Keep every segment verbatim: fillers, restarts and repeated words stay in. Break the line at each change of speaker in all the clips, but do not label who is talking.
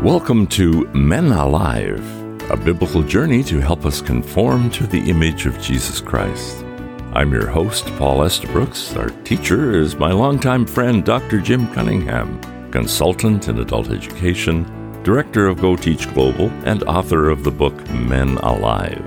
Welcome to Men Alive, a biblical journey to help us conform to the image of Jesus Christ. I'm your host, Paul Estabrooks. Our teacher is my longtime friend, Doctor Jim Cunningham, consultant in adult education, director of Go Teach Global, and author of the book Men Alive.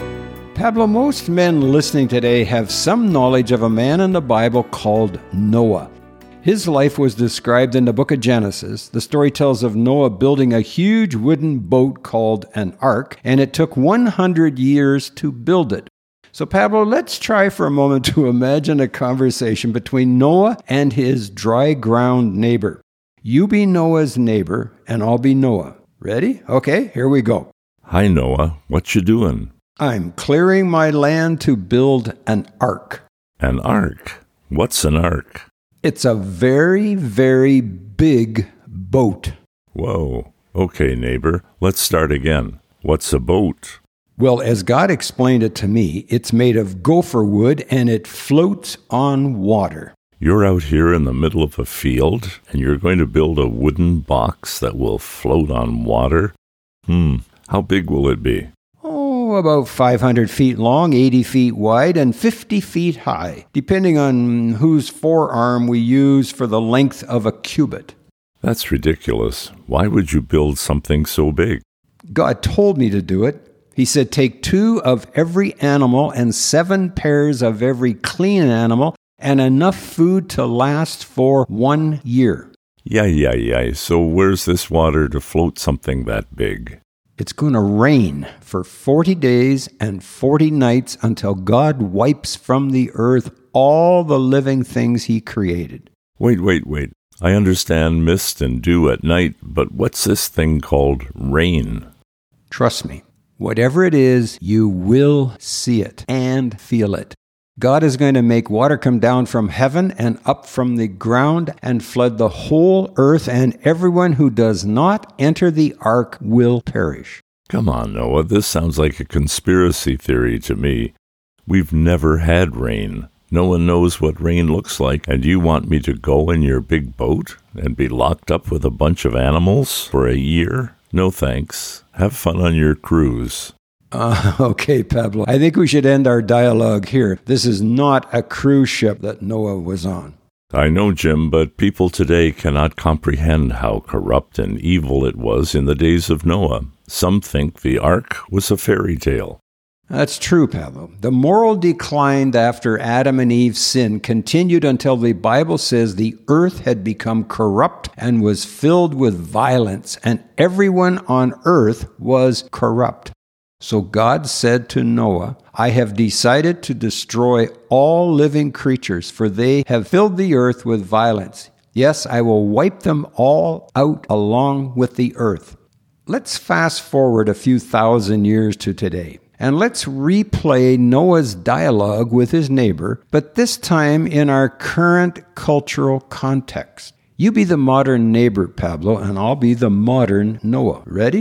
Pablo, most men listening today have some knowledge of a man in the Bible called Noah. His life was described in the book of Genesis. The story tells of Noah building a huge wooden boat called an ark, and it took one hundred years to build it. So, Pablo, let's try for a moment to imagine a conversation between Noah and his dry ground neighbor. You be Noah's neighbor, and I'll be Noah. Ready? Okay, here we go.
Hi, Noah. What you doing?
I'm clearing my land to build an ark.
An ark? What's an ark?
It's a very, very big boat.
Whoa. Okay, neighbor. Let's start again. What's a boat?
Well, as God explained it to me, it's made of gopher wood and it floats on water.
You're out here in the middle of a field and you're going to build a wooden box that will float on water? Hmm. How big will it be?
Oh, about five hundred feet long, eighty feet wide, and fifty feet high, depending on whose forearm we use for the length of a cubit.
That's ridiculous. Why would you build something so big?
God told me to do it. He said, take two of every animal and seven pairs of every clean animal and enough food to last for one year.
Yeah, yeah, yeah. So where's this water to float something that big?
It's going to rain for forty days and forty nights until God wipes from the earth all the living things he created.
Wait, wait, wait. I understand mist and dew at night, but what's this thing called rain?
Trust me, whatever it is, you will see it and feel it. God is going to make water come down from heaven and up from the ground and flood the whole earth, and everyone who does not enter the ark will perish.
Come on, Noah, this sounds like a conspiracy theory to me. We've never had rain. No one knows what rain looks like, and you want me to go in your big boat and be locked up with a bunch of animals for a year? No thanks. Have fun on your cruise.
Uh, okay, Pablo, I think we should end our dialogue here. This is not a cruise ship that Noah was on.
I know, Jim, but people today cannot comprehend how corrupt and evil it was in the days of Noah. Some think the ark was a fairy tale.
That's true, Pablo. The moral decline after Adam and Eve's sin continued until the Bible says the earth had become corrupt and was filled with violence, and everyone on earth was corrupt. So God said to Noah, I have decided to destroy all living creatures, for they have filled the earth with violence. Yes, I will wipe them all out along with the earth. Let's fast forward a few thousand years to today, and let's replay Noah's dialogue with his neighbor, but this time in our current cultural context. You be the modern neighbor, Pablo, and I'll be the modern Noah. Ready?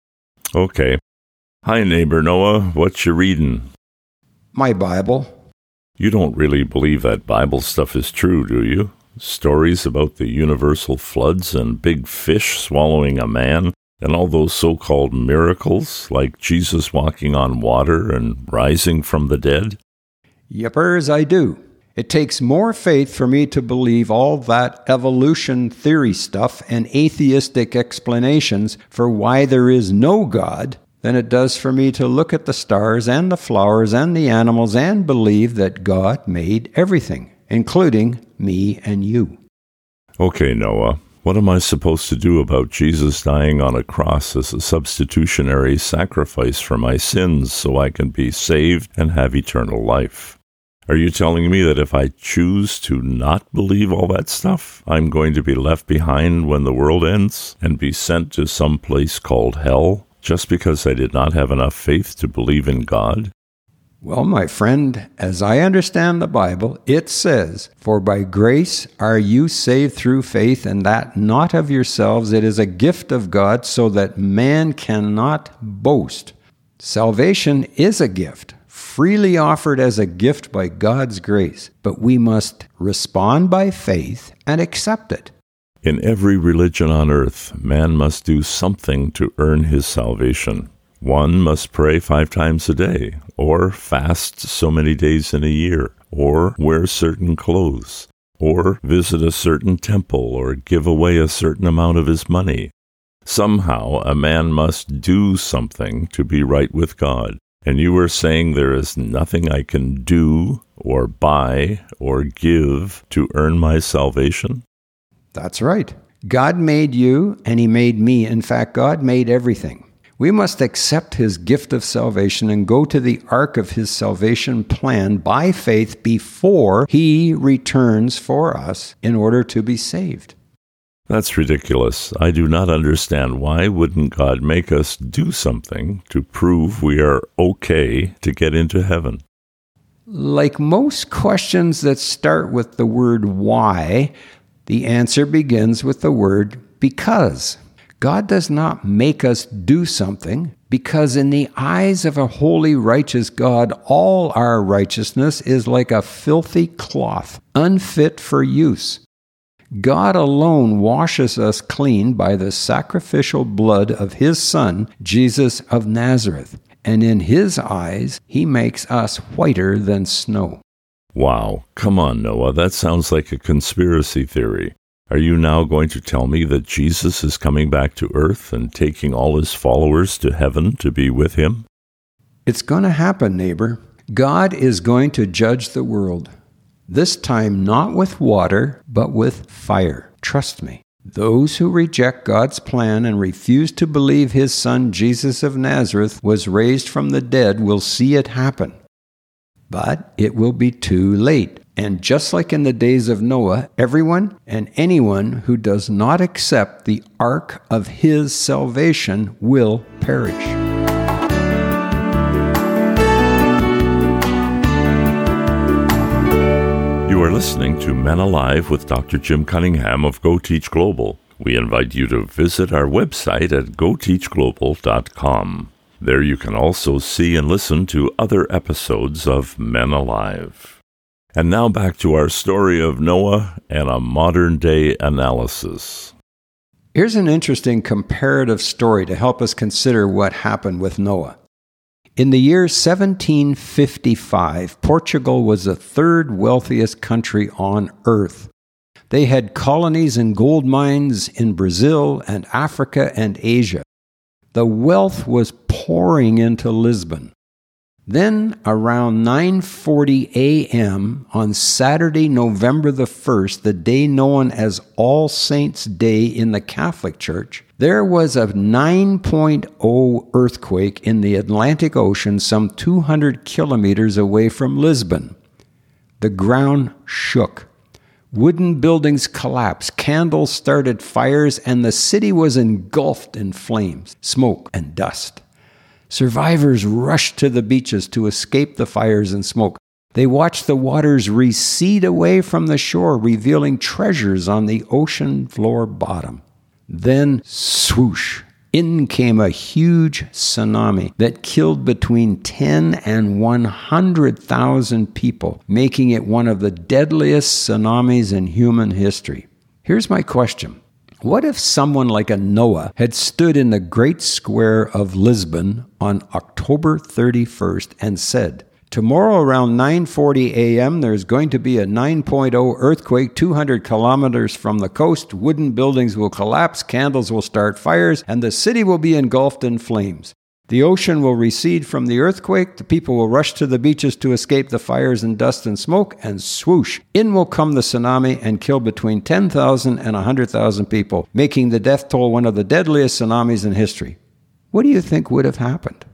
Okay. Hi, neighbor Noah. What you reading?
My Bible.
You don't really believe that Bible stuff is true, do you? Stories about the universal floods and big fish swallowing a man and all those so-called miracles like Jesus walking on water and rising from the dead?
Yepers, I do. It takes more faith for me to believe all that evolution theory stuff and atheistic explanations for why there is no God than it does for me to look at the stars and the flowers and the animals and believe that God made everything, including me and you.
Okay, Noah, what am I supposed to do about Jesus dying on a cross as a substitutionary sacrifice for my sins so I can be saved and have eternal life? Are you telling me that if I choose to not believe all that stuff, I'm going to be left behind when the world ends and be sent to some place called hell? Just because I did not have enough faith to believe in God?
Well, my friend, as I understand the Bible, it says, For by grace are you saved through faith, and that not of yourselves, it is a gift of God, so that man cannot boast. Salvation is a gift, freely offered as a gift by God's grace, but we must respond by faith and accept it.
In every religion on earth, man must do something to earn his salvation. One must pray five times a day, or fast so many days in a year, or wear certain clothes, or visit a certain temple, or give away a certain amount of his money. Somehow, a man must do something to be right with God. And you are saying there is nothing I can do, or buy, or give to earn my salvation?
That's right. God made you, and He made me. In fact, God made everything. We must accept His gift of salvation and go to the ark of His salvation plan by faith before He returns for us in order to be saved.
That's ridiculous. I do not understand. Why wouldn't God make us do something to prove we are okay to get into heaven?
Like most questions that start with the word why, the answer begins with the word because. God does not make us do something because in the eyes of a holy, righteous God, all our righteousness is like a filthy cloth, unfit for use. God alone washes us clean by the sacrificial blood of His Son, Jesus of Nazareth, and in His eyes, He makes us whiter than snow.
Wow, come on, Noah, that sounds like a conspiracy theory. Are you now going to tell me that Jesus is coming back to earth and taking all His followers to heaven to be with Him?
It's going to happen, neighbor. God is going to judge the world. This time not with water, but with fire. Trust me. Those who reject God's plan and refuse to believe His Son, Jesus of Nazareth, was raised from the dead will see it happen. But it will be too late. And just like in the days of Noah, everyone and anyone who does not accept the ark of His salvation will perish.
You are listening to Men Alive with Doctor Jim Cunningham of Go Teach Global. We invite you to visit our website at go teach global dot com. There you can also see and listen to other episodes of Men Alive. And now back to our story of Noah and a modern-day analysis.
Here's an interesting comparative story to help us consider what happened with Noah. In the year seventeen fifty-five, Portugal was the third wealthiest country on earth. They had colonies and gold mines in Brazil and Africa and Asia. The wealth was pouring into Lisbon. Then, around nine forty a.m. on Saturday, November the first, the day known as All Saints' Day in the Catholic Church, there was a nine point oh earthquake in the Atlantic Ocean some two hundred kilometers away from Lisbon. The ground shook. Wooden buildings collapsed, candles started fires, and the city was engulfed in flames, smoke, and dust. Survivors rushed to the beaches to escape the fires and smoke. They watched the waters recede away from the shore, revealing treasures on the ocean floor bottom. Then, swoosh, in came a huge tsunami that killed between ten and one hundred thousand people, making it one of the deadliest tsunamis in human history. Here's my question. What if someone like a Noah had stood in the great square of Lisbon on October thirty-first and said, tomorrow around nine forty a.m. there's going to be a nine point oh earthquake two hundred kilometers from the coast, wooden buildings will collapse, candles will start fires, and the city will be engulfed in flames. The ocean will recede from the earthquake, the people will rush to the beaches to escape the fires and dust and smoke, and swoosh, in will come the tsunami and kill between ten thousand and one hundred thousand people, making the death toll one of the deadliest tsunamis in history. What do you think would have happened?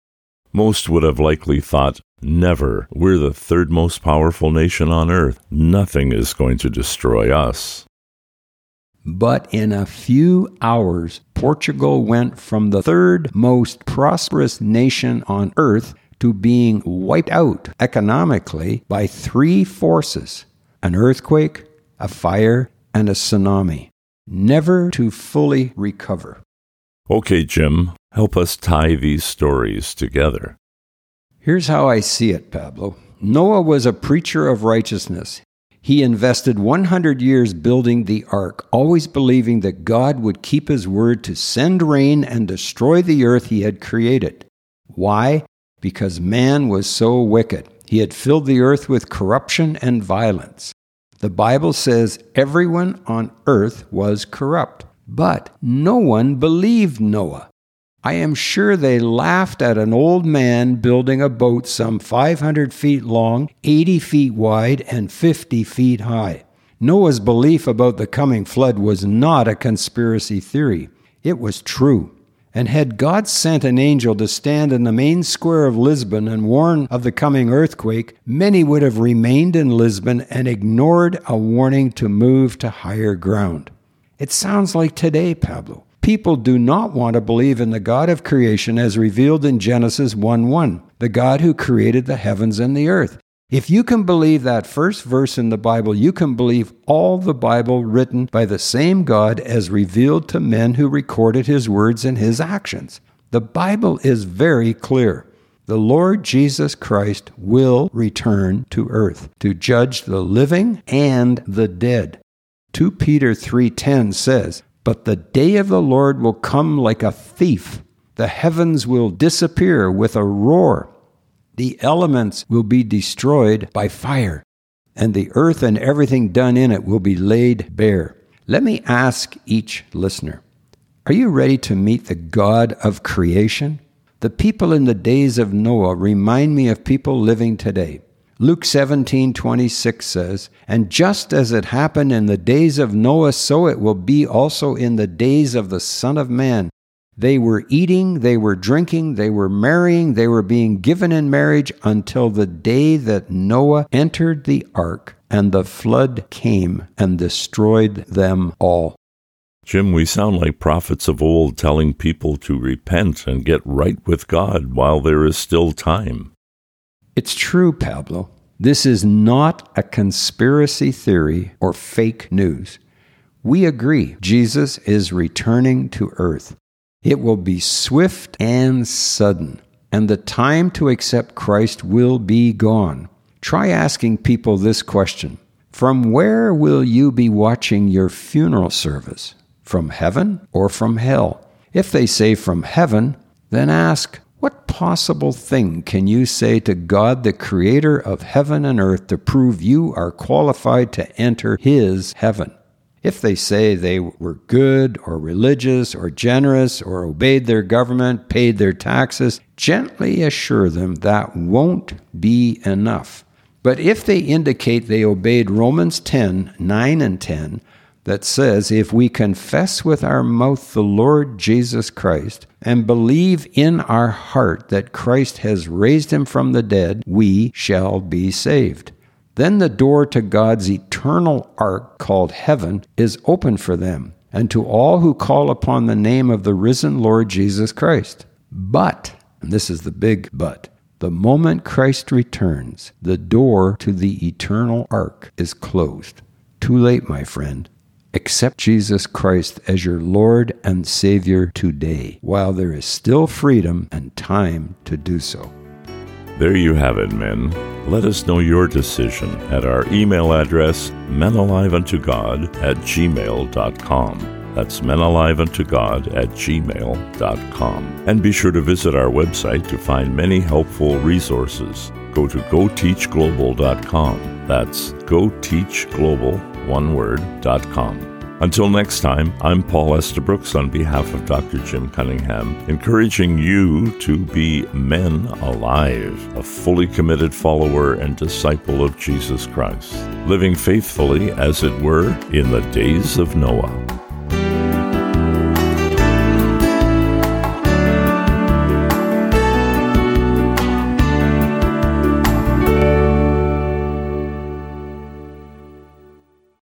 Most would have likely thought, never. We're the third most powerful nation on earth. Nothing is going to destroy us.
But in a few hours, Portugal went from the third most prosperous nation on earth to being wiped out economically by three forces: an earthquake, a fire, and a tsunami, never to fully recover.
Okay, Jim, help us tie these stories together.
Here's how I see it, Pablo. Noah was a preacher of righteousness. He invested one hundred years building the ark, always believing that God would keep his word to send rain and destroy the earth he had created. Why? Because man was so wicked. He had filled the earth with corruption and violence. The Bible says everyone on earth was corrupt, but no one believed Noah. I am sure they laughed at an old man building a boat some five hundred feet long, eighty feet wide, and fifty feet high. Noah's belief about the coming flood was not a conspiracy theory. It was true. And had God sent an angel to stand in the main square of Lisbon and warn of the coming earthquake, many would have remained in Lisbon and ignored a warning to move to higher ground. It sounds like today, Pablo. People do not want to believe in the God of creation as revealed in Genesis one one, the God who created the heavens and the earth. If you can believe that first verse in the Bible, you can believe all the Bible written by the same God as revealed to men who recorded his words and his actions. The Bible is very clear. The Lord Jesus Christ will return to earth to judge the living and the dead. Second Peter three ten says, "But the day of the Lord will come like a thief. The heavens will disappear with a roar. The elements will be destroyed by fire, and the earth and everything done in it will be laid bare." Let me ask each listener, are you ready to meet the God of creation? The people in the days of Noah remind me of people living today. Luke seventeen twenty-six says, "And just as it happened in the days of Noah, so it will be also in the days of the Son of Man. They were eating, they were drinking, they were marrying, they were being given in marriage until the day that Noah entered the ark, and the flood came and destroyed them all."
Jim, we sound like prophets of old telling people to repent and get right with God while there is still time.
It's true, Pablo. This is not a conspiracy theory or fake news. We agree Jesus is returning to earth. It will be swift and sudden, and the time to accept Christ will be gone. Try asking people this question: from where will you be watching your funeral service? From heaven or from hell? If they say from heaven, then ask, what possible thing can you say to God, the creator of heaven and earth, to prove you are qualified to enter his heaven? If they say they were good or religious or generous or obeyed their government, paid their taxes, gently assure them that won't be enough. But if they indicate they obeyed Romans ten, nine and ten, that says, if we confess with our mouth the Lord Jesus Christ and believe in our heart that Christ has raised him from the dead, we shall be saved. Then the door to God's eternal ark called heaven is open for them and to all who call upon the name of the risen Lord Jesus Christ. But, and this is the big but, the moment Christ returns, the door to the eternal ark is closed. Too late, my friend. Accept Jesus Christ as your Lord and Savior today, while there is still freedom and time to do so.
There you have it, men. Let us know your decision at our email address, menaliveuntogod at gmail dot com. That's menaliveuntogod at gmail dot com. And be sure to visit our website to find many helpful resources. Go to go teach global dot com. That's go teach global, one word, dot com. Until next time, I'm Paul Estabrooks on behalf of Doctor Jim Cunningham, encouraging you to be men alive, a fully committed follower and disciple of Jesus Christ, living faithfully, as it were, in the days of Noah.